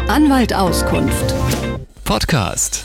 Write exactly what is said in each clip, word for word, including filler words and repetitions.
Anwalt Auskunft. Podcast.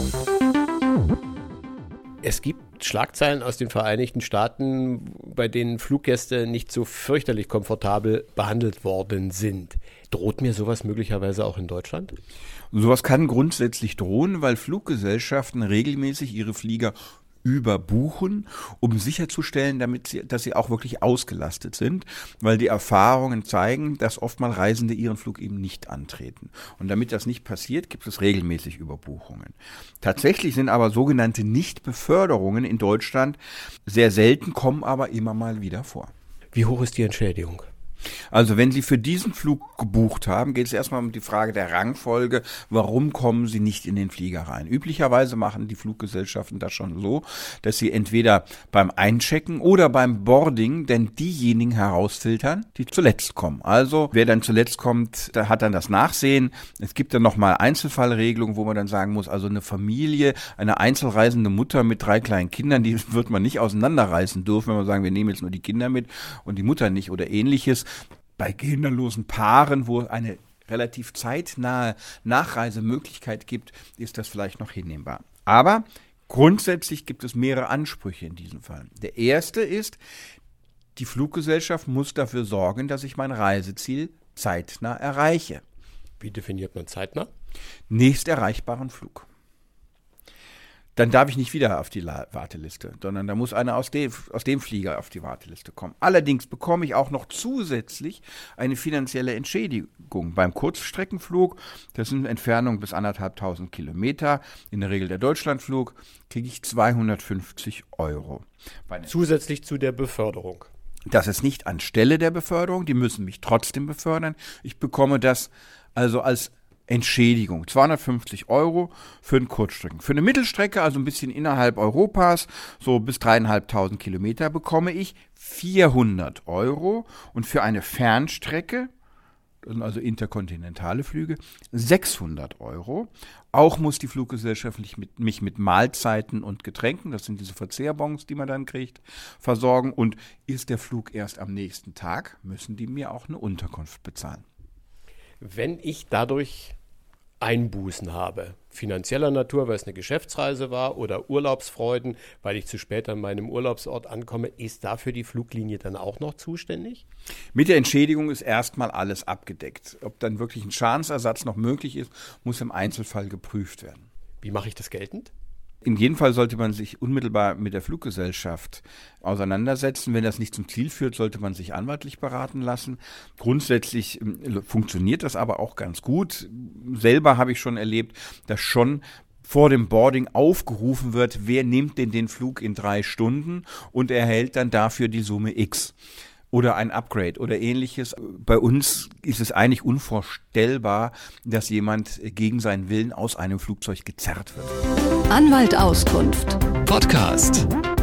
Es gibt Schlagzeilen aus den Vereinigten Staaten, bei denen Fluggäste nicht so fürchterlich komfortabel behandelt worden sind. Droht mir sowas möglicherweise auch in Deutschland? Sowas kann grundsätzlich drohen, weil Fluggesellschaften regelmäßig ihre Flieger überbuchen, um sicherzustellen, damit sie, dass sie auch wirklich ausgelastet sind, weil die Erfahrungen zeigen, dass oftmals Reisende ihren Flug eben nicht antreten. Und damit das nicht passiert, gibt es regelmäßig Überbuchungen. Tatsächlich sind aber sogenannte Nichtbeförderungen in Deutschland sehr selten, kommen aber immer mal wieder vor. Wie hoch ist die Entschädigung? Also wenn Sie für diesen Flug gebucht haben, geht es erstmal um die Frage der Rangfolge, warum kommen Sie nicht in den Flieger rein? Üblicherweise machen die Fluggesellschaften das schon so, dass sie entweder beim Einchecken oder beim Boarding denn diejenigen herausfiltern, die zuletzt kommen. Also wer dann zuletzt kommt, der hat dann das Nachsehen. Es gibt dann nochmal Einzelfallregelungen, wo man dann sagen muss, also eine Familie, eine einzelreisende Mutter mit drei kleinen Kindern, die wird man nicht auseinanderreißen dürfen, wenn wir sagen, wir nehmen jetzt nur die Kinder mit und die Mutter nicht oder ähnliches. Bei kinderlosen Paaren, wo eine relativ zeitnahe Nachreisemöglichkeit gibt, ist das vielleicht noch hinnehmbar. Aber grundsätzlich gibt es mehrere Ansprüche in diesem Fall. Der erste ist, die Fluggesellschaft muss dafür sorgen, dass ich mein Reiseziel zeitnah erreiche. Wie definiert man zeitnah? Nächst erreichbaren Flug. Dann darf ich nicht wieder auf die La- Warteliste, sondern da muss einer aus dem, aus dem Flieger auf die Warteliste kommen. Allerdings bekomme ich auch noch zusätzlich eine finanzielle Entschädigung. Beim Kurzstreckenflug, das sind Entfernungen bis anderthalbtausend Kilometer, in der Regel der Deutschlandflug, kriege ich zweihundertfünfzig Euro. Zusätzlich zu der Beförderung. Das ist nicht anstelle der Beförderung, die müssen mich trotzdem befördern. Ich bekomme das also als Entschädigung, zweihundertfünfzig Euro für einen Kurzstrecken. Für eine Mittelstrecke, also ein bisschen innerhalb Europas, so bis dreieinhalbtausend Kilometer, bekomme ich vierhundert Euro und für eine Fernstrecke, das sind also interkontinentale Flüge, sechshundert Euro. Auch muss die Fluggesellschaft mich mit, mich mit Mahlzeiten und Getränken, das sind diese Verzehrbons, die man dann kriegt, versorgen. Und ist der Flug erst am nächsten Tag, müssen die mir auch eine Unterkunft bezahlen. Wenn ich dadurch Einbußen habe, finanzieller Natur, weil es eine Geschäftsreise war, oder Urlaubsfreuden, weil ich zu spät an meinem Urlaubsort ankomme, ist dafür die Fluglinie dann auch noch zuständig? Mit der Entschädigung ist erstmal alles abgedeckt. Ob dann wirklich ein Schadensersatz noch möglich ist, muss im Einzelfall geprüft werden. Wie mache ich das geltend? In jedem Fall sollte man sich unmittelbar mit der Fluggesellschaft auseinandersetzen. Wenn das nicht zum Ziel führt, sollte man sich anwaltlich beraten lassen. Grundsätzlich äh, funktioniert das aber auch ganz gut. Selber habe ich schon erlebt, dass schon vor dem Boarding aufgerufen wird, wer nimmt denn den Flug in drei Stunden und erhält dann dafür die Summe X. Oder ein Upgrade oder ähnliches. Bei uns ist es eigentlich unvorstellbar, dass jemand gegen seinen Willen aus einem Flugzeug gezerrt wird. Anwalt Auskunft. Podcast.